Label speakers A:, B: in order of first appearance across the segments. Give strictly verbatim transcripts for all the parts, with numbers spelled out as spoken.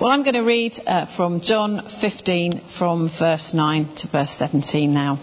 A: Well, I'm going to read uh, from John fifteen, from verse nine to verse seventeen now.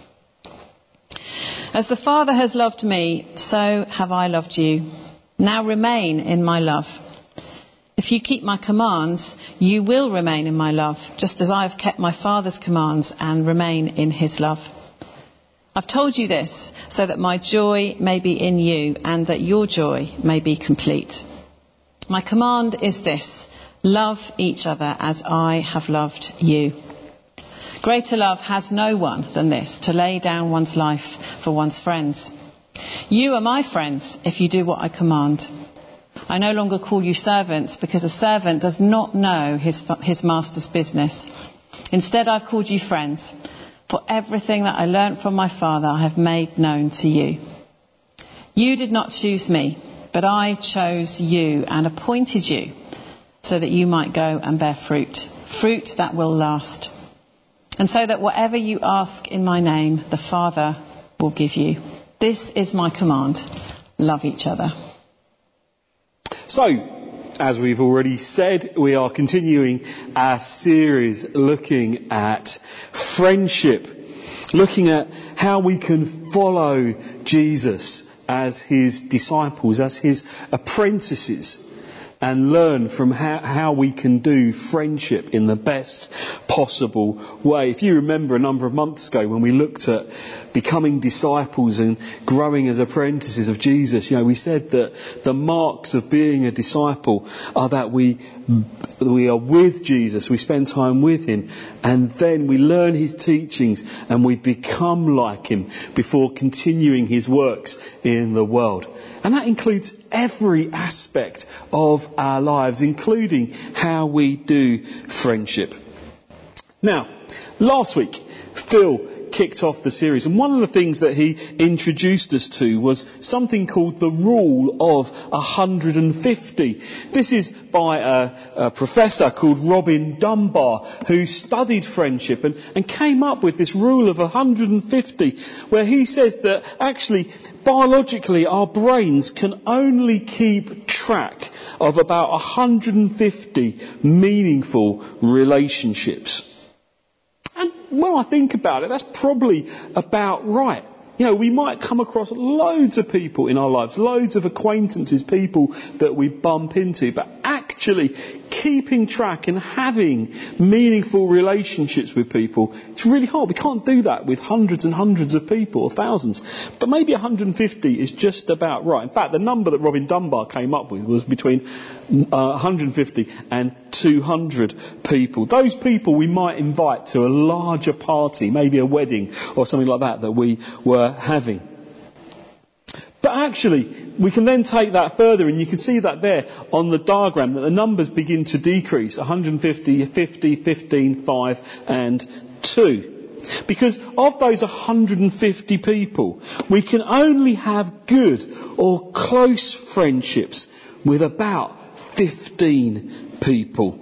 A: As the Father has loved me, so have I loved you. Now remain in my love. If you keep my commands, you will remain in my love, just as I have kept my Father's commands and remain in his love. I've told you this so that my joy may be in you and that your joy may be complete. My command is this: love each other as I have loved you. Greater love has no one than this, to lay down one's life for one's friends. You are my friends if you do what I command. I no longer call you servants, because a servant does not know his, his master's business. Instead, I've called you friends, for everything that I learnt from my Father I have made known to you. You did not choose me, but I chose you and appointed you so that you might go and bear fruit, fruit that will last. And so that whatever you ask in my name, the Father will give you. This is my command: love each other.
B: So, as we've already said, we are continuing our series looking at friendship, looking at how we can follow Jesus as his disciples, as his apprentices, and learn from how, how we can do friendship in the best possible way. If you remember a number of months ago when we looked at becoming disciples and growing as apprentices of Jesus, you know, we said that the marks of being a disciple are that we we are with Jesus, we spend time with him, and then we learn his teachings and we become like him before continuing his works in the world. And that includes every aspect of our lives, including how we do friendship. Now, last week, Phil kicked off the series, and one of the things that he introduced us to was something called the Rule of one hundred fifty. This is by a, a professor called Robin Dunbar, who studied friendship and, and came up with this rule of one hundred fifty, where he says that actually biologically our brains can only keep track of about one hundred fifty meaningful relationships. And when I think about it, that's probably about right. You know, we might come across loads of people in our lives, loads of acquaintances, people that we bump into, but actually keeping track and having meaningful relationships with people, it's really hard. We can't do that with hundreds and hundreds of people, or thousands. But maybe one hundred fifty is just about right. In fact, the number that Robin Dunbar came up with was between uh, one hundred fifty and two hundred people. Those people we might invite to a larger party, maybe a wedding or something like that that we were having. But actually, we can then take that further, and you can see that there on the diagram, that the numbers begin to decrease: one hundred fifty, fifty, fifteen, five and two. Because of those one hundred fifty people, we can only have good or close friendships with about fifteen people.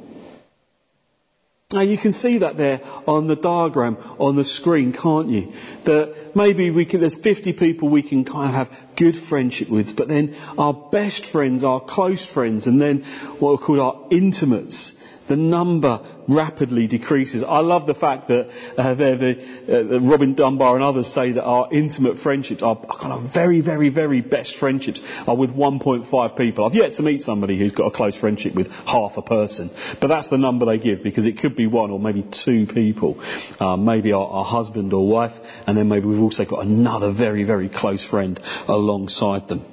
B: Now you can see that there on the diagram on the screen, can't you? That maybe we can, there's fifty people we can kind of have good friendship with, but then our best friends, our close friends, and then what are called our intimates, the number rapidly decreases. I love the fact that uh, the, uh, Robin Dunbar and others say that our intimate friendships, our kind of very, very, very best friendships, are with one point five people. I've yet to meet somebody who's got a close friendship with half a person, but that's the number they give, because it could be one or maybe two people, uh, maybe our, our husband or wife, and then maybe we've also got another very, very close friend alongside them.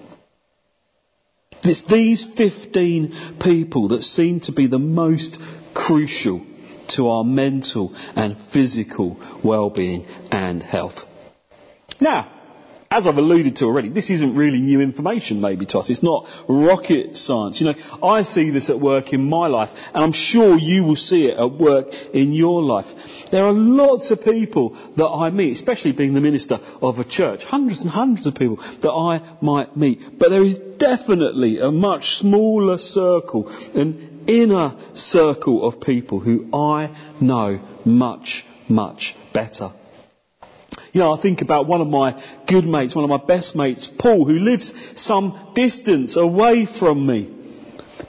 B: It's these fifteen people that seem to be the most crucial to our mental and physical well-being and health. Now, as I've alluded to already, this isn't really new information maybe to us. It's not rocket science. You know, I see this at work in my life, and I'm sure you will see it at work in your life. There are lots of people that I meet, especially being the minister of a church, hundreds and hundreds of people that I might meet. But there is definitely a much smaller circle, an inner circle of people who I know much, much better. You know, I think about one of my good mates, one of my best mates, Paul, who lives some distance away from me.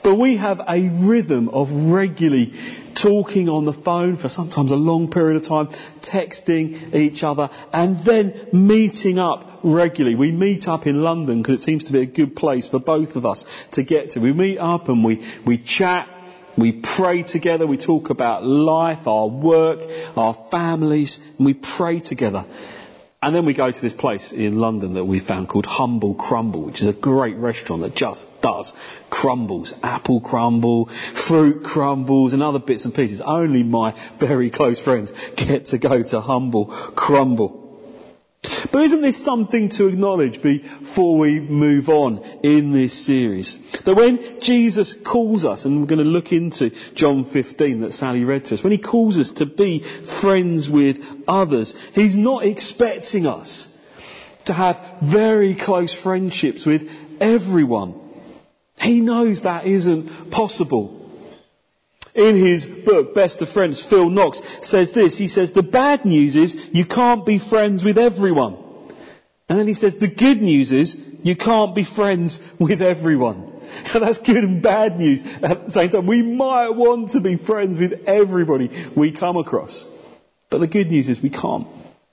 B: But we have a rhythm of regularly talking on the phone for sometimes a long period of time, texting each other, and then meeting up regularly. We meet up in London because it seems to be a good place for both of us to get to. We meet up and we, we chat, we pray together, we talk about life, our work, our families, and we pray together. And then we go to this place in London that we found called Humble Crumble, which is a great restaurant that just does crumbles, apple crumble, fruit crumbles and other bits and pieces. Only my very close friends get to go to Humble Crumble. But isn't this something to acknowledge before we move on in this series? That when Jesus calls us, and we're going to look into John fifteen that Sally read to us, when he calls us to be friends with others, he's not expecting us to have very close friendships with everyone. He knows that isn't possible. In his book, Best of Friends, Phil Knox says this. He says, the bad news is you can't be friends with everyone. And then he says, the good news is you can't be friends with everyone. And that's good and bad news at the same time. We might want to be friends with everybody we come across. But the good news is we can't.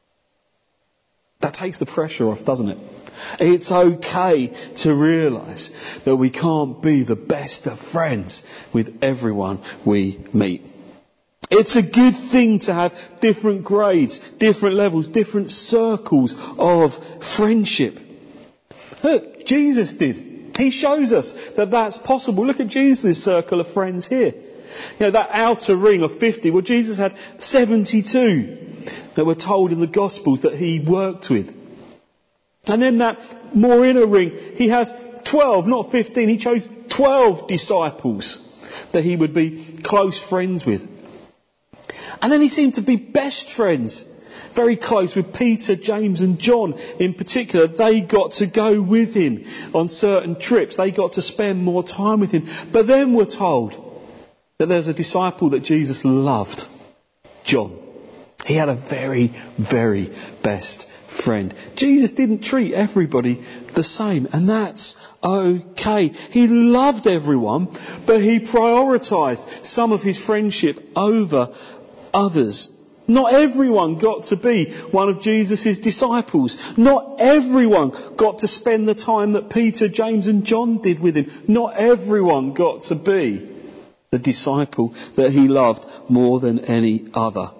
B: That takes the pressure off, doesn't it? It's okay to realise that we can't be the best of friends with everyone we meet. It's a good thing to have different grades, different levels, different circles of friendship. Look, Jesus did. He shows us that that's possible. Look at Jesus' circle of friends here. You know, that outer ring of fifty, well, Jesus had seventy-two that were told in the Gospels that he worked with. And then that more inner ring, he has twelve, not fifteen. He chose twelve disciples that he would be close friends with. And then he seemed to be best friends, very close with Peter, James and John in particular. They got to go with him on certain trips. They got to spend more time with him. But then we're told that there's a disciple that Jesus loved, John. He had a very, very best friend. Jesus didn't treat everybody the same, and that's okay. He loved everyone, but he prioritised some of his friendship over others. Not everyone got to be one of Jesus' disciples. Not everyone got to spend the time that Peter, James and John did with him. Not everyone got to be the disciple that he loved more than any other.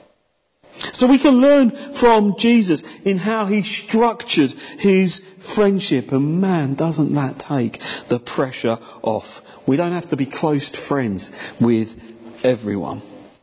B: So we can learn from Jesus in how he structured his friendship. And man, doesn't that take the pressure off. We don't have to be close friends with everyone.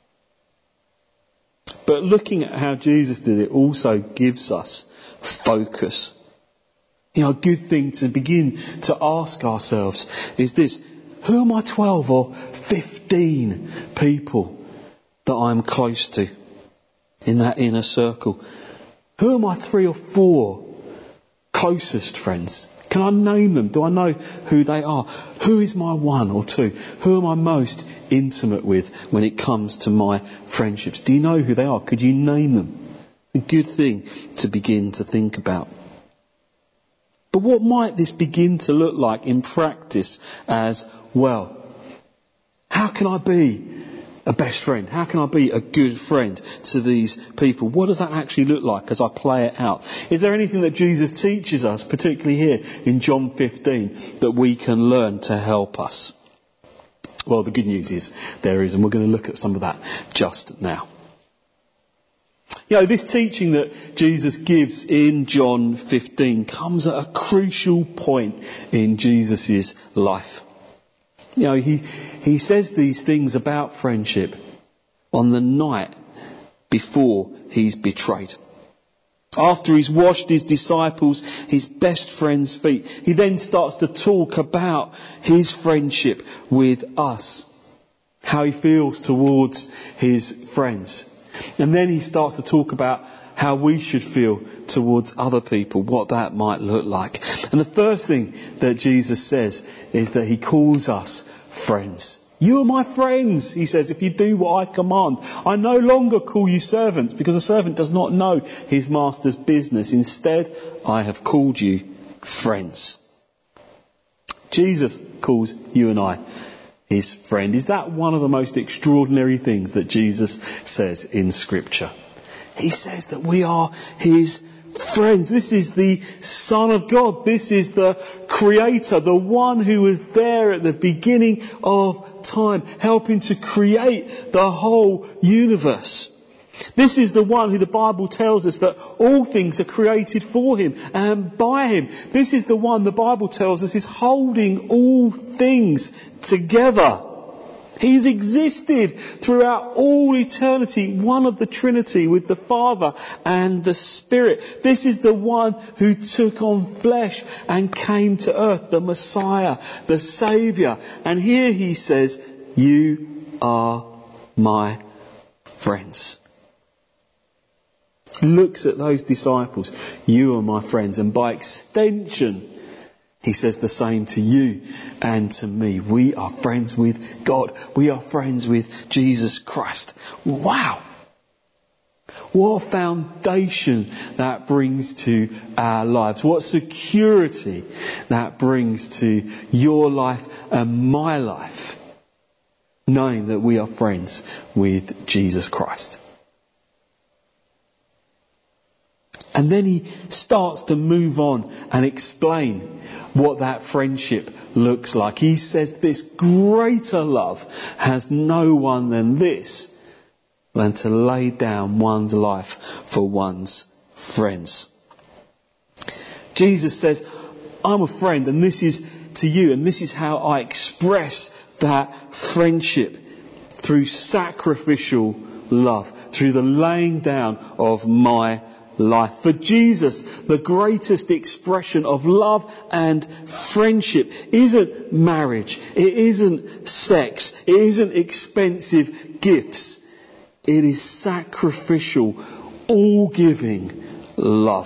B: But looking at how Jesus did it also gives us focus. You know, a good thing to begin to ask ourselves is this: who are my twelve or fifteen people that I'm close to in that inner circle? Who are my three or four closest friends? Can I name them? Do I know who they are? Who is my one or two? Who am I most intimate with when it comes to my friendships? Do you know who they are? Could you name them? A good thing to begin to think about. But what might this begin to look like in practice as well? How can I be a best friend? How can I be a good friend to these people? What does that actually look like as I play it out? Is there anything that Jesus teaches us, particularly here in John fifteen, that we can learn to help us? Well, the good news is there is, and we're going to look at some of that just now. You know, this teaching that Jesus gives in John fifteen comes at a crucial point in Jesus' life. You know, he, he says these things about friendship on the night before he's betrayed. After he's washed his disciples, his best friend's feet, he then starts to talk about his friendship with us, how he feels towards his friends. And then he starts to talk about how we should feel towards other people, what that might look like. And the first thing that Jesus says is that he calls us friends. You are my friends, he says, if you do what I command. I no longer call you servants, because a servant does not know his master's business. Instead, I have called you friends. Jesus calls you and I his friend. Is that one of the most extraordinary things that Jesus says in Scripture? He says that we are his friends. This is the Son of God. This is the Creator, the one who was there at the beginning of time, helping to create the whole universe. This is the one who the Bible tells us that all things are created for him and by him. This is the one the Bible tells us is holding all things together. He's existed throughout all eternity, one of the Trinity with the Father and the Spirit. This is the one who took on flesh and came to earth, the Messiah, the Saviour. And here he says, you are my friends. He looks at those disciples, you are my friends, and by extension, he says the same to you and to me. We are friends with God. We are friends with Jesus Christ. Wow! What a foundation that brings to our lives. What security that brings to your life and my life. Knowing that we are friends with Jesus Christ. And then he starts to move on and explain what that friendship looks like. He says this greater love has no one than this, than to lay down one's life for one's friends. Jesus says, I'm a friend and this is to you, and this is how I express that friendship, through sacrificial love, through the laying down of my life. For Jesus, the greatest expression of love and friendship isn't marriage, it isn't sex, it isn't expensive gifts. It is sacrificial, all-giving love.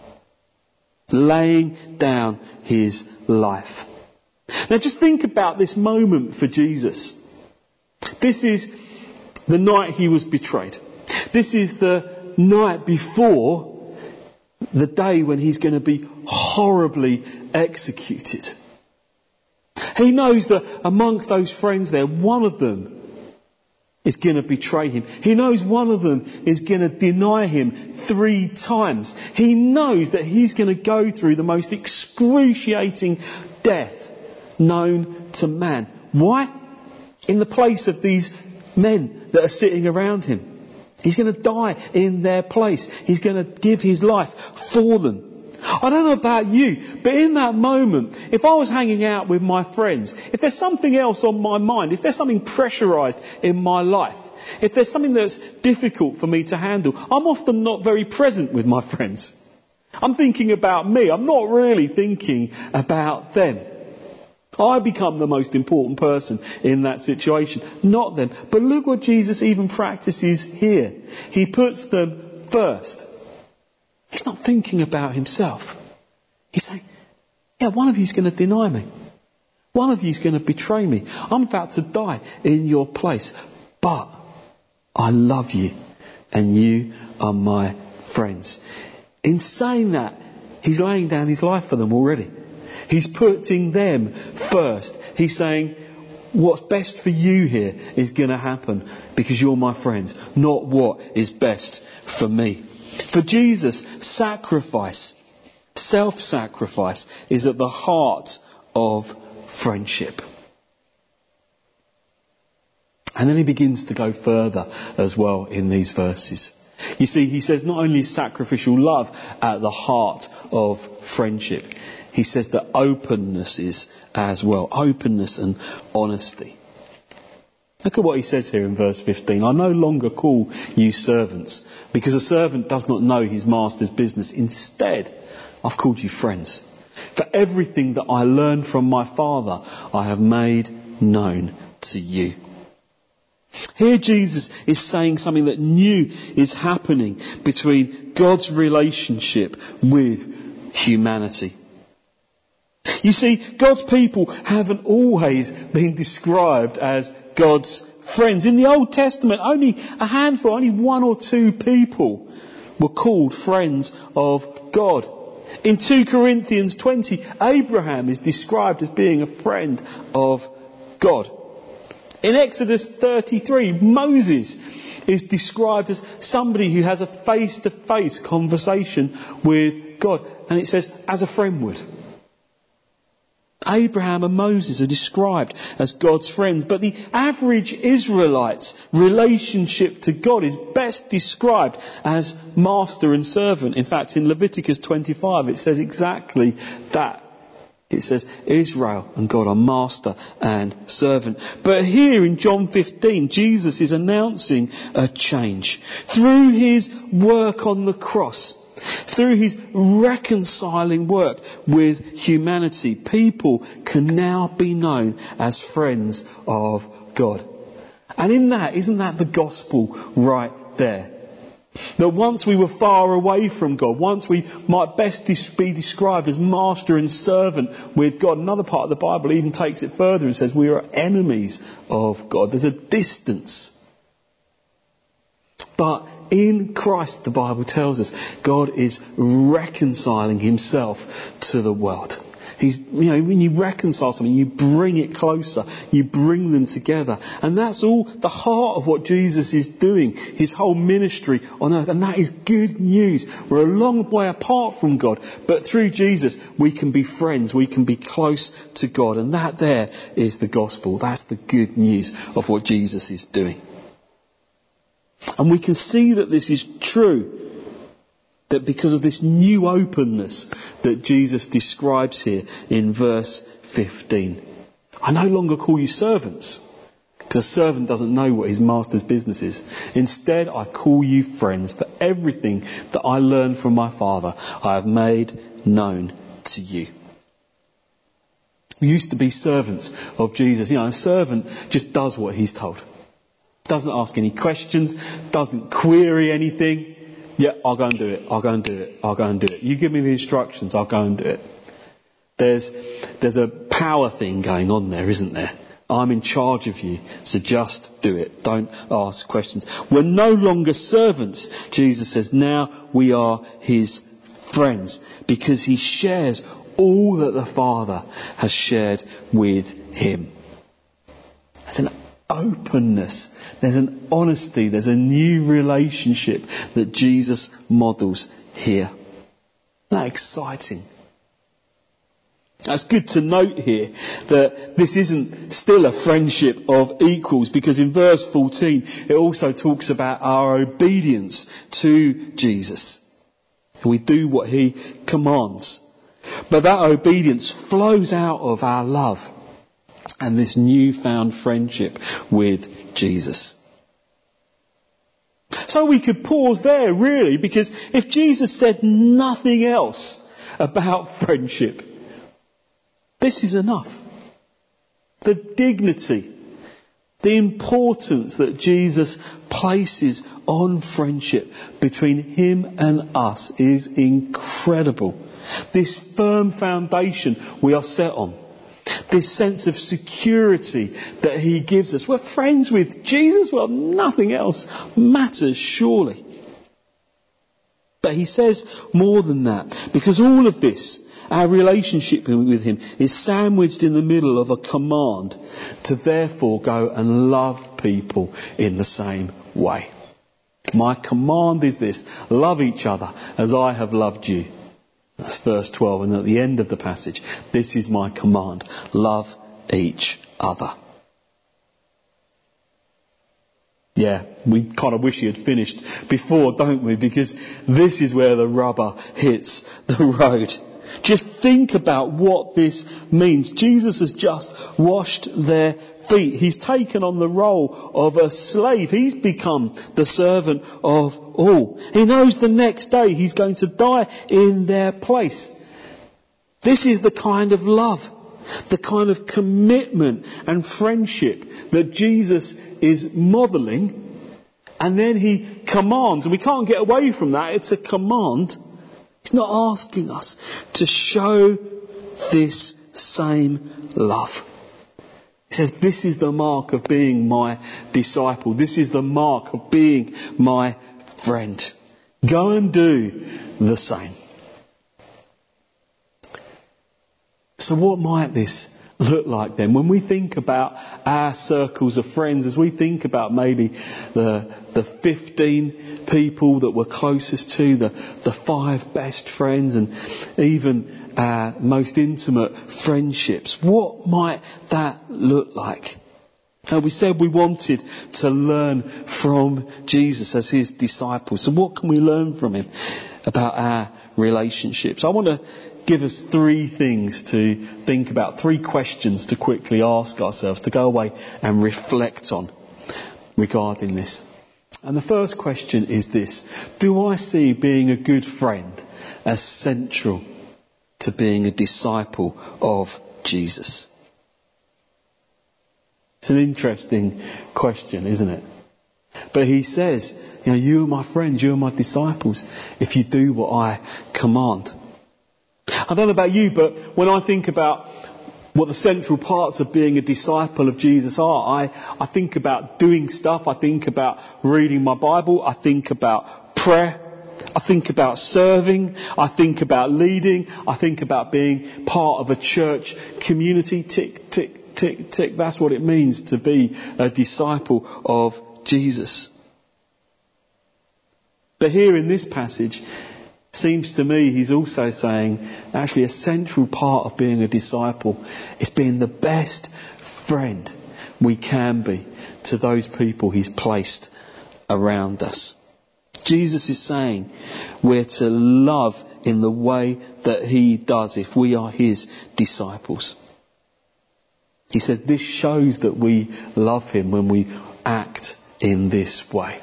B: Laying down his life. Now just think about this moment for Jesus. This is the night he was betrayed. This is the night before the day when he's going to be horribly executed. He knows that amongst those friends there, one of them is going to betray him. He knows one of them is going to deny him three times. He knows that he's going to go through the most excruciating death known to man. Why? In the place of these men that are sitting around him. He's going to die in their place. He's going to give his life for them. I don't know about you, but in that moment, if I was hanging out with my friends, if there's something else on my mind, if there's something pressurised in my life, if there's something that's difficult for me to handle, I'm often not very present with my friends. I'm thinking about me. I'm not really thinking about them. I become the most important person in that situation, not them. But look what Jesus even practices here. He puts them first. He's not thinking about himself. He's saying, yeah, one of you is going to deny me. One of you is going to betray me. I'm about to die in your place. But I love you and you are my friends. In saying that, he's laying down his life for them already. He's putting them first. He's saying, what's best for you here is going to happen because you're my friends, not what is best for me. For Jesus, sacrifice, self-sacrifice is at the heart of friendship. And then he begins to go further as well in these verses. You see, he says not only sacrificial love at the heart of friendship, he says that openness is as well. Openness and honesty. Look at what he says here in verse fifteen. I no longer call you servants, because a servant does not know his master's business. Instead, I've called you friends. For everything that I learned from my Father, I have made known to you. Here Jesus is saying something that new is happening between God's relationship with humanity. You see, God's people haven't always been described as God's friends. In the Old Testament, only a handful, only one or two people were called friends of God. In two Corinthians twenty, Abraham is described as being a friend of God. In Exodus thirty-three, Moses is described as somebody who has a face-to-face conversation with God. And it says, as a friend would. Abraham and Moses are described as God's friends, but the average Israelite's relationship to God is best described as master and servant. In fact, in Leviticus twenty-five, it says exactly that. It says Israel and God are master and servant. But here in John fifteen, Jesus is announcing a change. Through his work on the cross, through his reconciling work with humanity, people can now be known as friends of God. And in that, isn't that the gospel right there? That once we were far away from God, once we might best be described as master and servant with God. Another part of the Bible even takes it further and says we are enemies of God. There's a distance. But in Christ, the Bible tells us, God is reconciling himself to the world. He's, you know, when you reconcile something, you bring it closer, you bring them together. And that's all the heart of what Jesus is doing, his whole ministry on earth. And that is good news. We're a long way apart from God, but through Jesus we can be friends, we can be close to God. And that there is the gospel. That's the good news of what Jesus is doing. And we can see that this is true. That because of this new openness that Jesus describes here in verse fifteen. I no longer call you servants, because a servant doesn't know what his master's business is. Instead, I call you friends, for everything that I learned from my Father I have made known to you. We used to be servants of Jesus. You know, a servant just does what he's told. Doesn't ask any questions, doesn't query anything. Yeah, I'll go and do it. I'll go and do it. I'll go and do it. You give me the instructions, I'll go and do it. There's, there's a power thing going on there, isn't there? I'm in charge of you, so just do it. Don't ask questions. We're no longer servants, Jesus says. Now we are his friends, because he shares all that the Father has shared with him. There's an openness. There's an honesty, there's a new relationship that Jesus models here. Isn't that exciting? Now, it's good to note here that this isn't still a friendship of equals, because in verse fourteen it also talks about our obedience to Jesus. We do what he commands. But that obedience flows out of our love and this newfound friendship with Jesus. So we could pause there, really, because if Jesus said nothing else about friendship, this is enough. The dignity, the importance that Jesus places on friendship between him and us is incredible. This firm foundation we are set on. This sense of security that he gives us. We're friends with Jesus. Well, nothing else matters, surely. But he says more than that. Because all of this, our relationship with him, is sandwiched in the middle of a command to therefore go and love people in the same way. My command is this: love each other as I have loved you. That's verse twelve, and at the end of the passage, this is my command: love each other. Yeah, we kind of wish he had finished before, don't we? Because this is where the rubber hits the road. Just think about what this means. Jesus has just washed their feet. He's taken on the role of a slave. He's become the servant of all. He knows the next day he's going to die in their place. This is the kind of love, the kind of commitment and friendship that Jesus is modelling. And then he commands, and we can't get away from that. It's a command. He's not asking us to show this same love. He says, this is the mark of being my disciple. This is the mark of being my friend. Go and do the same. So what might this look like then? When we think about our circles of friends, as we think about maybe the the fifteen people that we're closest to, the, the five best friends, and even our most intimate friendships, what might that look like? And we said we wanted to learn from Jesus as his disciples. So what can we learn from him about our relationships? I want to give us three things to think about, three questions to quickly ask ourselves, to go away and reflect on regarding this. And the first question is this: do I see being a good friend as central to being a disciple of Jesus? It's an interesting question, isn't it? But he says, you know, you are my friends, you are my disciples, if you do what I command. I don't know about you, but when I think about what the central parts of being a disciple of Jesus are, I, I think about doing stuff, I think about reading my Bible, I think about prayer, I think about serving, I think about leading, I think about being part of a church community. Tick, tick, tick, tick. That's what it means to be a disciple of Jesus. But here in this passage, seems to me he's also saying actually a central part of being a disciple is being the best friend we can be to those people he's placed around us. Jesus is saying we're to love in the way that he does if we are his disciples. He said this shows that we love him when we act in this way.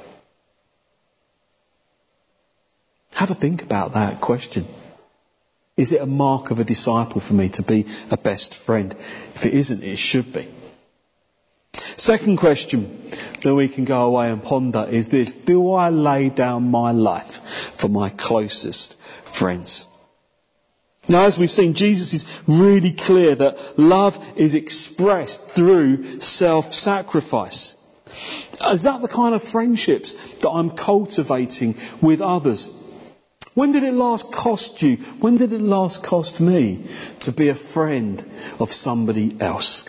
B: Have a think about that question. Is it a mark of a disciple for me to be a best friend? If it isn't, it should be. Second question that we can go away and ponder is this: do I lay down my life for my closest friends? Now, as we've seen, Jesus is really clear that love is expressed through self-sacrifice. Is that the kind of friendships that I'm cultivating with others? When did it last cost you? When did it last cost me to be a friend of somebody else?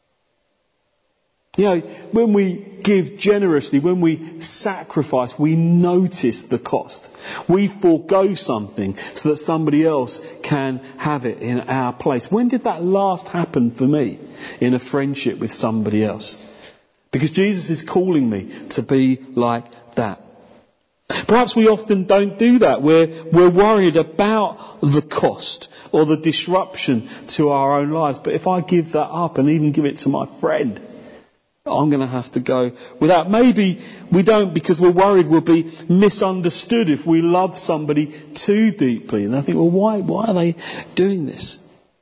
B: You know, when we give generously, when we sacrifice, we notice the cost. We forego something so that somebody else can have it in our place. When did that last happen for me in a friendship with somebody else? Because Jesus is calling me to be like that. Perhaps we often don't do that. We're, we're worried about the cost or the disruption to our own lives. But if I give that up and even give it to my friend, I'm going to have to go without. Maybe we don't because we're worried we'll be misunderstood if we love somebody too deeply. And I think, well, why, why are they doing this?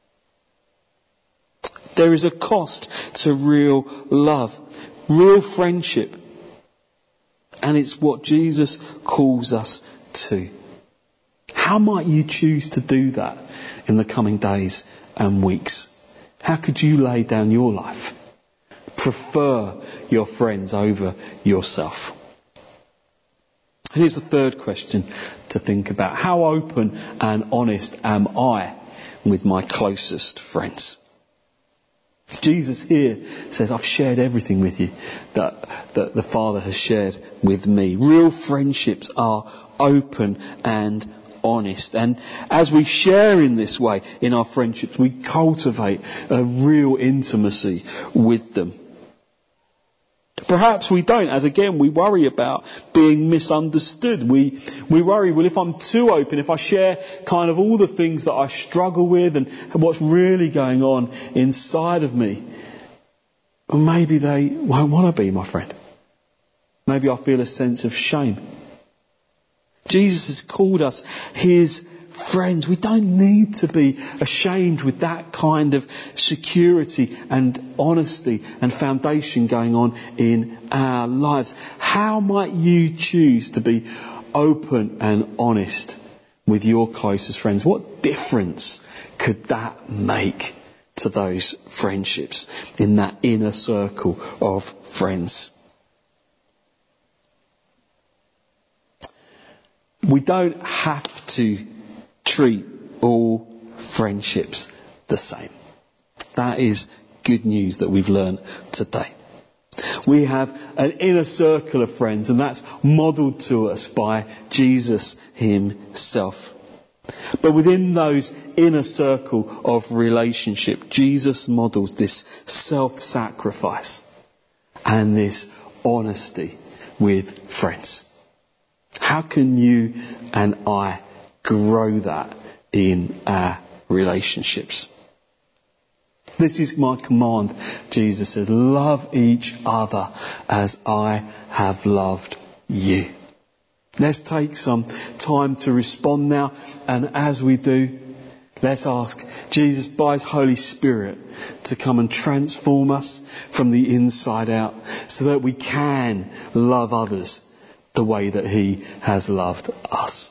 B: There is a cost to real love, real friendship. And it's what Jesus calls us to. How might you choose to do that in the coming days and weeks? How could you lay down your life? Prefer your friends over yourself. And here's the third question to think about. How open and honest am I with my closest friends? Jesus here says, I've shared everything with you that, that the Father has shared with me. Real friendships are open and honest. And as we share in this way in our friendships, we cultivate a real intimacy with them. Perhaps we don't, as again we worry about being misunderstood. We we worry, well, if I'm too open, if I share kind of all the things that I struggle with and what's really going on inside of me, well, maybe they won't want to be my friend. Maybe I'll feel a sense of shame. Jesus has called us his friends. We don't need to be ashamed with that kind of security and honesty and foundation going on in our lives. How might you choose to be open and honest with your closest friends? What difference could that make to those friendships in that inner circle of friends? We don't have to treat all friendships the same. That is good news that we've learned today. We have an inner circle of friends, and that's modelled to us by Jesus himself. But within those inner circle of relationship, Jesus models this self-sacrifice and this honesty with friends. How can you and I grow that in our relationships? This is my command, Jesus said, love each other as I have loved you. Let's take some time to respond now, and as we do, let's ask Jesus by his Holy Spirit to come and transform us from the inside out so that we can love others the way that he has loved us.